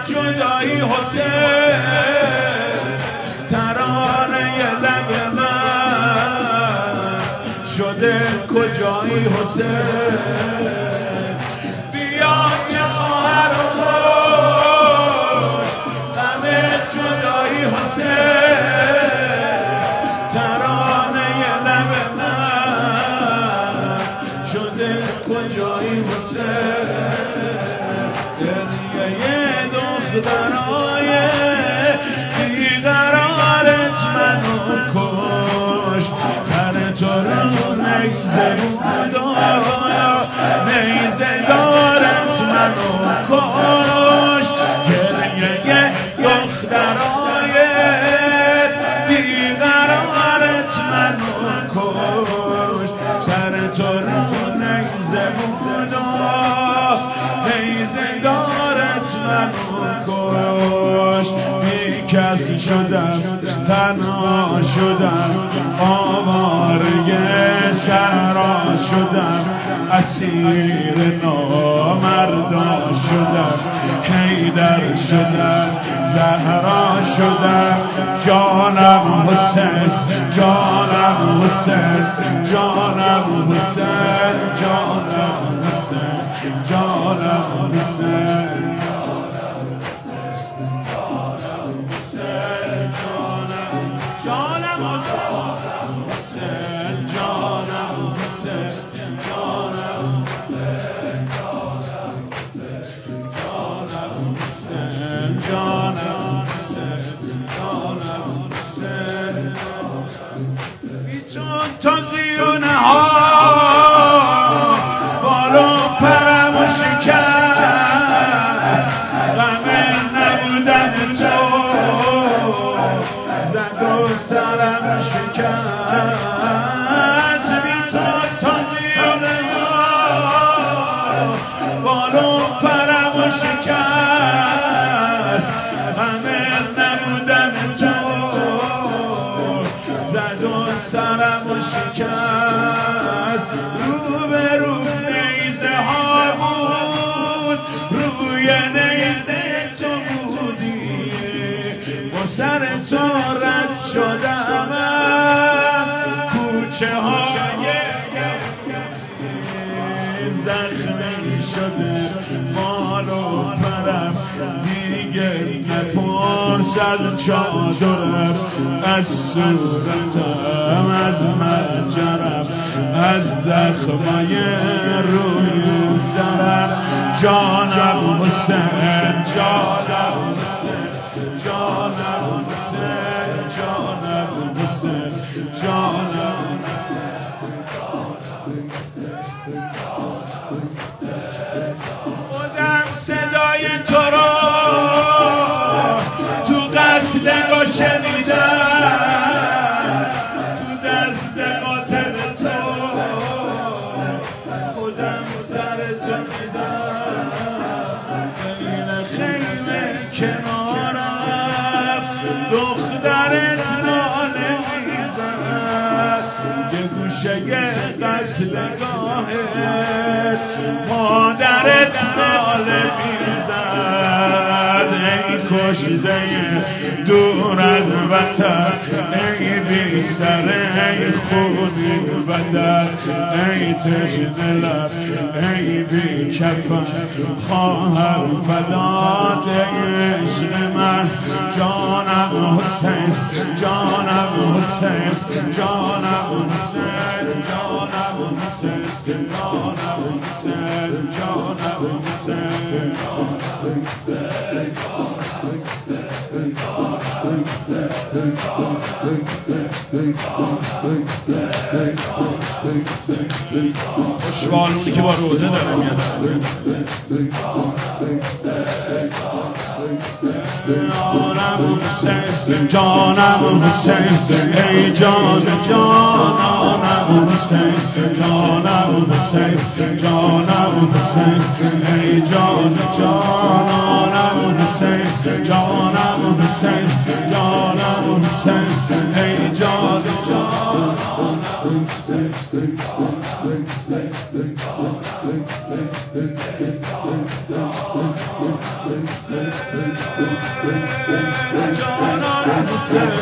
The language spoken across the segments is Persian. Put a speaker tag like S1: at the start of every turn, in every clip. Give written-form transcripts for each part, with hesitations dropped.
S1: جدایی حسین ترانه لب من شده کجایی حسین بیا که خواهر و کش غم جدایی حسین ترانه لب من شده کجایی حسین گریه دخترای بیقرارت منو کش سر تو رو نیزه بود و نیزه دارت منو کش گریه دخترای بیقرارت منو کش سر تو رو نیزه بود و نیزه دارت منو کش بیکس شدم تنها شدم آواره صحرا شدم اسیر نامردا شدم حیدر شدم زهرا شدم جانم حسین جانم حسین جانم حسین جانم حسین جانم حسین چون تازیونه ها بالو پرم شکست غم نبودن تو زد و سرم شکست بی تو تازیونه ها بالو پرم شکست غم نبودن تو زد و سرم شکست رو به رو نیزه ها بود روی نیزه تو بودی با سر تو رد شدم کوچه های زخمی شده مال و پرم دیگه نپرسد چادرم از صورتم از مجرم از زخمای روی سرم جانم حسین جانم حسین جانم حسین جانم حسین جانم خودم صدای تو رو تو قتلگاه شنیدم تو دست قاتل تو خودم سر تو میدم این خیمه کنارم دخترت ناله میزد یه گوشه قتلگاهت مادرت ناله میزد ای کشته دور از وطن ای بی سر ای خونی بدن ای تشنه لب ای بی کفن خواهم فدات ای عشق من جانم حسین جانم حسین جانم حسین جانم حسین جانم حسین جانم حسین خوشبالونی که با روزه داره میاد جانم حسین جانم حسین ای جان جانم حسین جانم حسین جانم حسین ای جان جانم حسین جانم حسین جانم حسین ای جان جانم حسین جانان حسین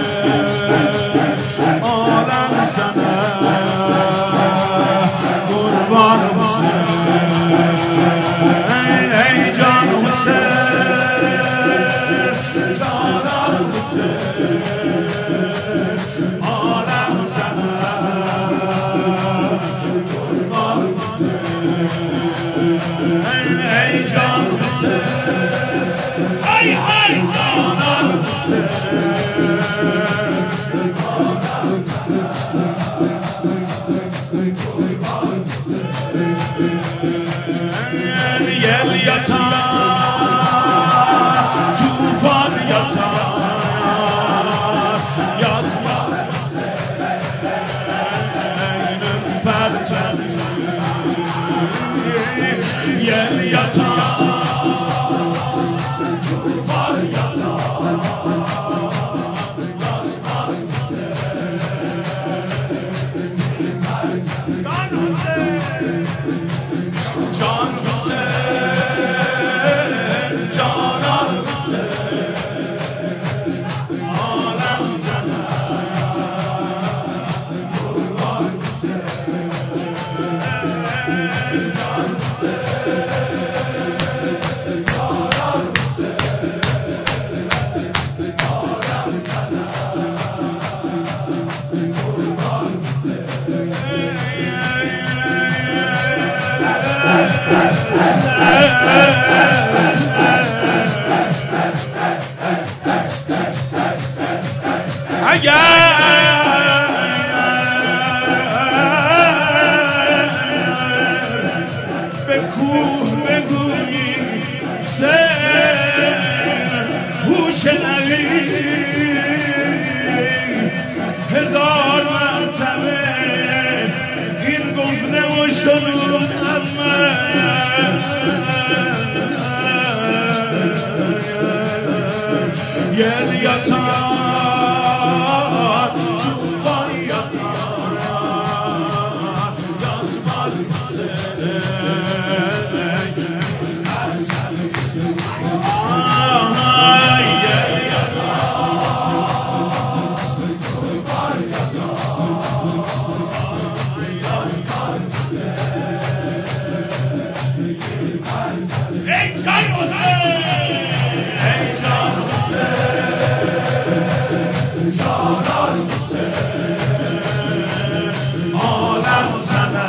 S1: عالم سنه قربان حسین ای جان حسین جانان حسین عالم سنه قربان حسین ای جان حسین ای جانان یل یتا توفان یتا یاتما اینم پرچمی یل یتا توفان یتا جان حسین جانان حسین عالم زنه قربان حسین جان به کوه بگویی هوش نوی هزار مرتبه این گفته و شنودم یل یتا توفان یتا یاتمال ای جان جانان حسین عالم زنه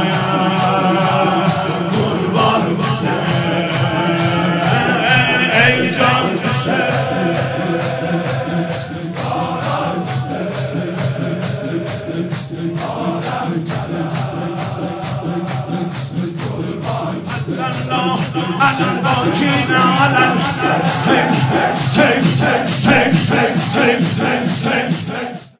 S1: قربان حسین ای جان علم باکینه علم